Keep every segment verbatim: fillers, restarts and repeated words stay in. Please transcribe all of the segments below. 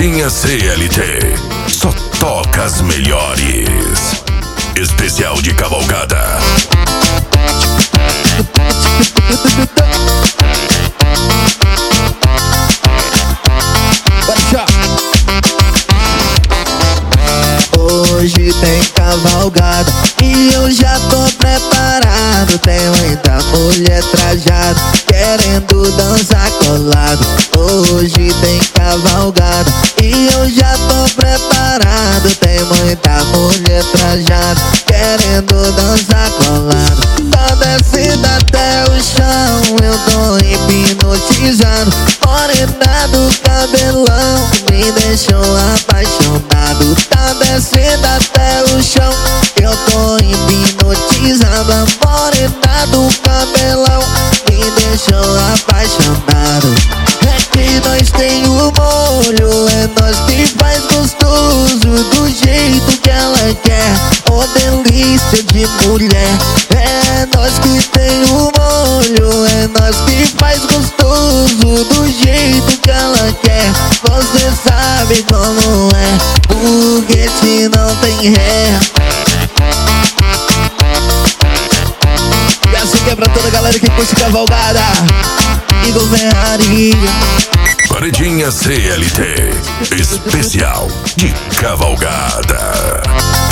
Paredinha C L T, só toca as melhores. Especial de cavalgada. Hoje tem cavalgada e eu já tô preparado. Tem muita mulher trajada querendo dançar colado. Hoje tem cavalgada e eu já tô preparado. Tem muita mulher trajada querendo dançar colado. Tá descendo até o chão, eu tô hipnotizado. Morena do cabelão me deixou apaixonado. Tá descendo até o chão, eu tô hipnotizado. A morena do cabelão me deixou apaixonado. É que nós tem o molho, é nós que faz gostoso do jeito que ela quer. Ô delícia de mulher, é nós que tem o molho, é nós que faz gostoso do jeito que ela quer. Você sabe como é, foguete não tem ré. E assim que é pra toda a galera que curte cavalgada, Igor Ferrari. Paredinha C L T, especial de cavalgada.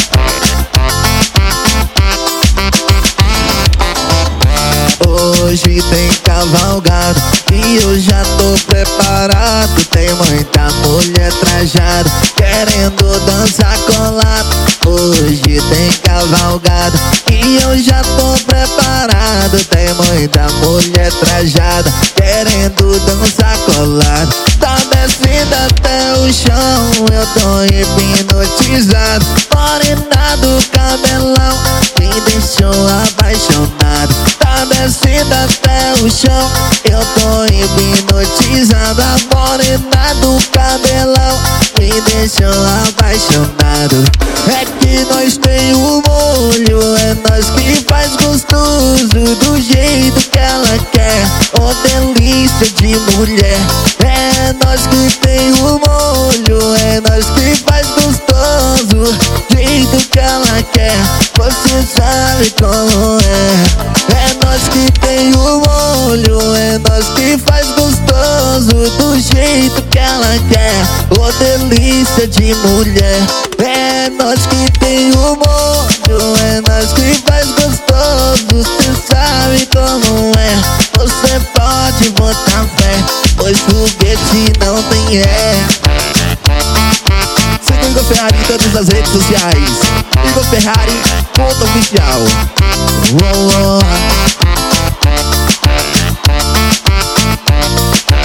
Hoje tem cavalgada e eu já tô preparado. Tem muita mulher trajada querendo dançar colado. Hoje tem cavalgada e eu já tô preparado. Tem muita mulher trajada querendo dançar colado. Tá descendo até o chão, eu tô hipnotizado. Morena do cabelão me deixou apaixonado. Tá descendo até o chão, eu tô hipnotizado. A morena do cabelão me deixou apaixonado. É que nós tem o molho, é nós que faz gostoso do jeito que ela quer. Ô delícia de mulher, é nós que tem o molho, é nós que faz gostoso do jeito que ela quer. Você sabe como é, é nós que tem o molho, é nós que faz gostoso do jeito que ela quer. Ô delícia de mulher, é nós que tem o molho, é nós que faz gostoso. Cê sabe como é, você pode botar fé, pois foguete não tem ré. Siga o Igor Ferrari em todas as redes sociais. Igor Ferrari, ponto oficial. Uou,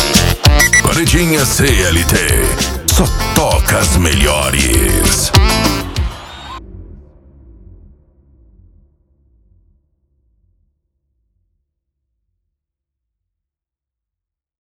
Paredinha C L T, só toca as melhores.